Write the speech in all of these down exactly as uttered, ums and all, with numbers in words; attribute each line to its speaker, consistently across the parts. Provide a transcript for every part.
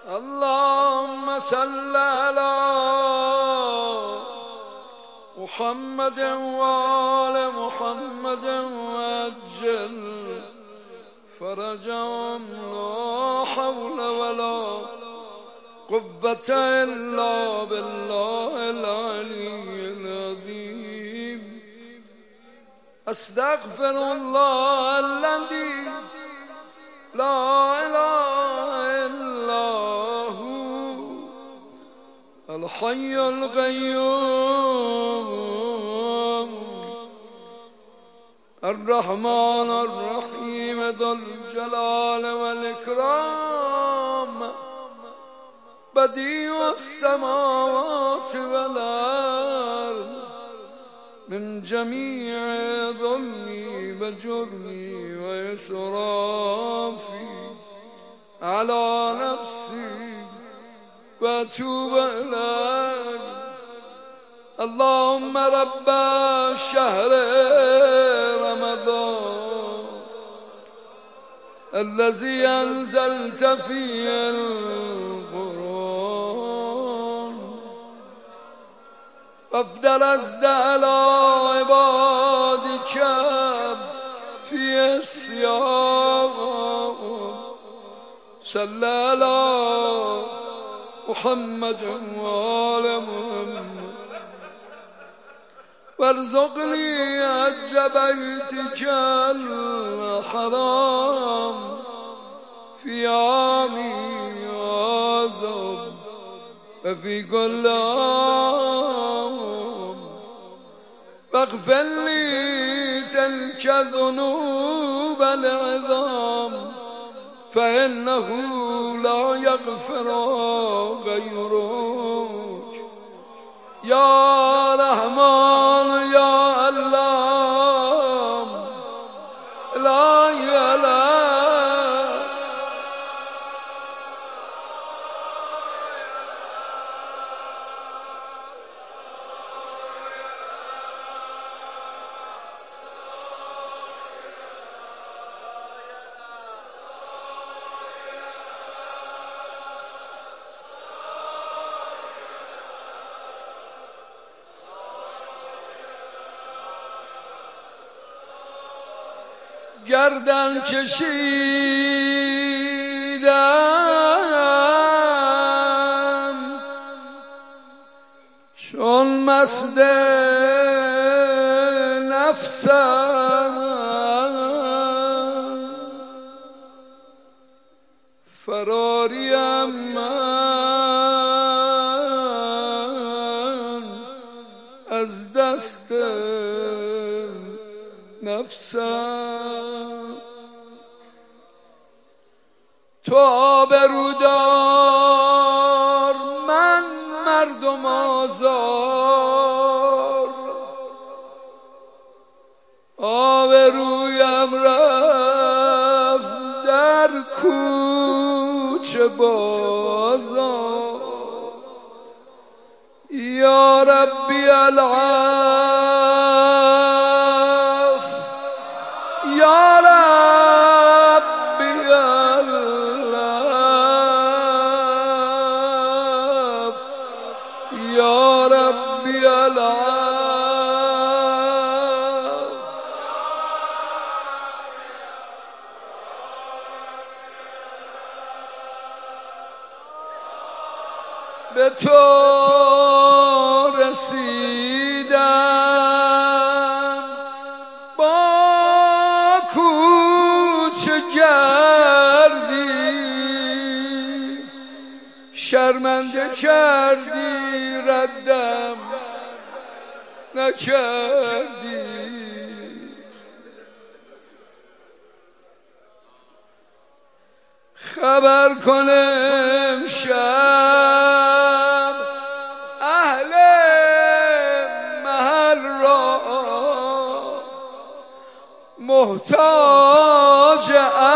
Speaker 1: اللهم صل على محمد وآل محمد وعجل فرجهم. لا حول ولا قوة إلا بالله العلي العظيم. أستغفر الله الذي لا إله إلا هو الحي القيوم الرحمن الرحيم ذو الجلال والإكرام بديع السماوات والأرض من جميع ظلمي وجرمي وإسرافي على نفسي وأتوب إليك. اللهم رب شهر رمضان الذي أنزلت فيه القرآن وافضل أزد على عبادك في الصيام. صلى على محمد وآل محمد وارزقني حج بيتك الحرام في عامي هذا وفي كل عام واغفر لي تلك الذنوب العظام فإنه لا يغفر غيرك. يا رحمن يا الله لا إله گردن کشیدم چون مست نفسم فراریم من از دست نفسم. تو آبرودار من مردم آزار آبرویم رفت در کوچه بازار. یا ربی العف یا ربی العف یا ربی العف. به تو رسیدم با کوچه گردی شرمنده کردی ردم نکردی. خبر کنم شب اهل محل را محتاج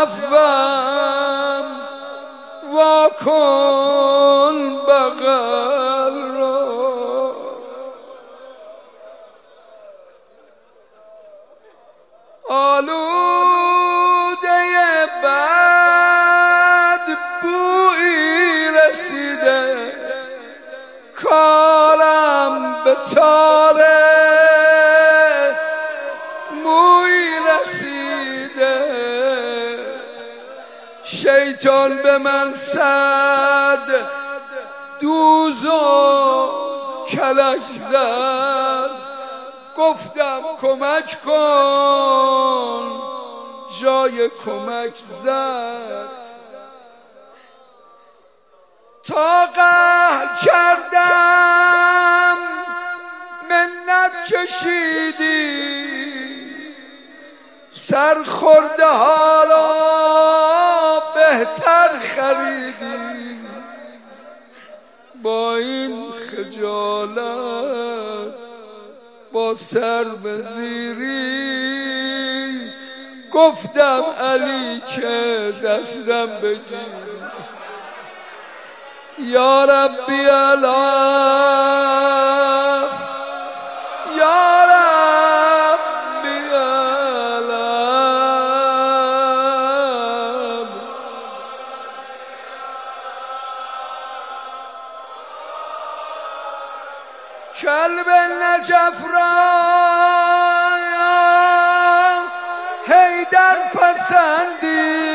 Speaker 1: عفوم وا کن بغل را. آلوده بد بویی تاره موی رسیده شیطان به من صد دوز و کلک زد گفتم کمک کن جای کمک زد تا قهر کردم منت کشیدی سر خورده ها را بهتر خریدی با این خجالت با سر به زیری گفتم علی که دستم بگیر یا ربی الاف یا ربی الاف کلب نجف را حیدر پسندی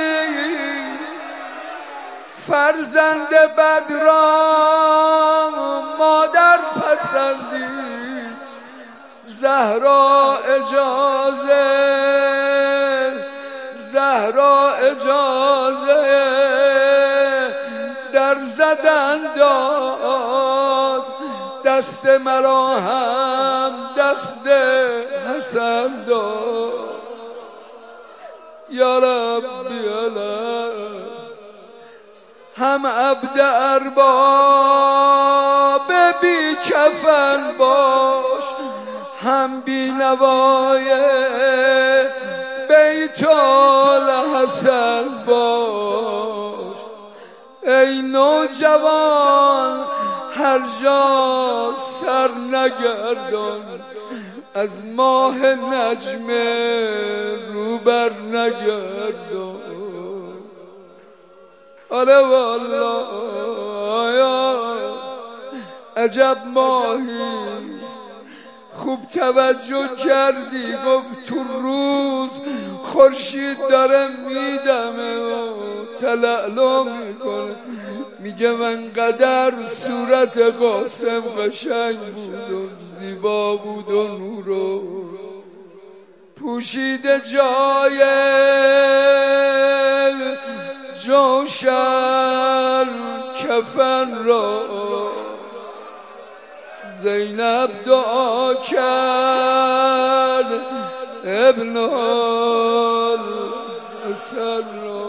Speaker 1: فرزند بد را مادر پسندی زهرا اجازه زهرا اجازه در زدن داد دست مرا هم دست حسن داد یا ربی الهی هم عبد ارباب بی کفن باش هم بی نوای بیت الحسن باش ای نوجوان هر جا سر نگردان از ماه نجم روبر نگردان آره والله عجب ماهی خوب توجه کردی گفت تو روز خورشید داره میدمه و تلالو میکنه میگه من قدر صورت قاسم قشنگ بود و زیبا بود و نورو پوشیده جای جوشن کفن را زینب دعا کرد ابن الحسن را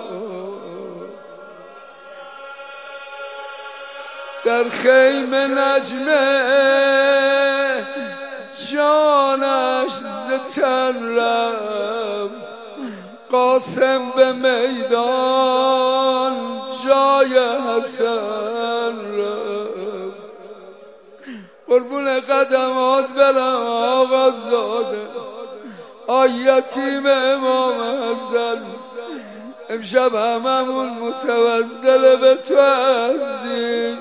Speaker 1: در خیمه نجمه جانش ز تن رفت قاسم به میدان جای حسن رفت قربون قدمات برم آقا زاده آیتیم امام حسن امشب هممون متوسل به تو هستیم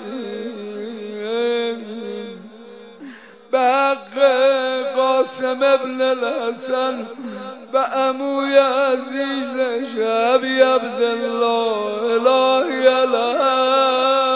Speaker 1: به حق قاسم ابن الحسن و عموی عزیزش ابی عبدالله الهی الهی